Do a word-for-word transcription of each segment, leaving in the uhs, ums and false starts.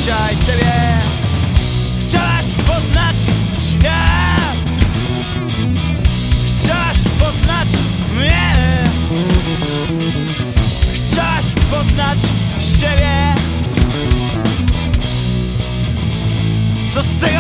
dzisiaj ciebie. Chciałaś poznać świat, chciałaś poznać mnie, chciałaś poznać siebie. Co z tego?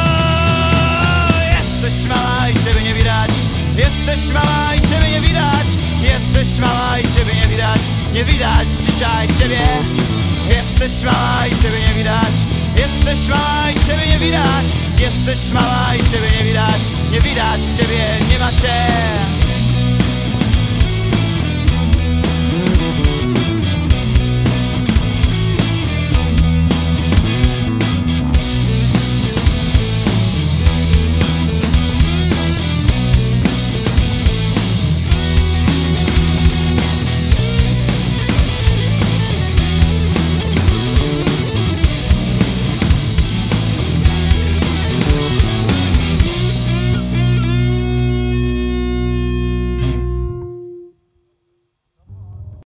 Jesteś mała i ciebie nie widać. Jesteś mała i ciebie nie widać. Jesteś mała i ciebie nie widać. Nie widać dzisiaj ciebie. Jesteś mała i ciebie nie widać. Jesteś mała i ciebie nie widać. Jesteś mała i ciebie nie widać. Nie widać ciebie, nie ma cię.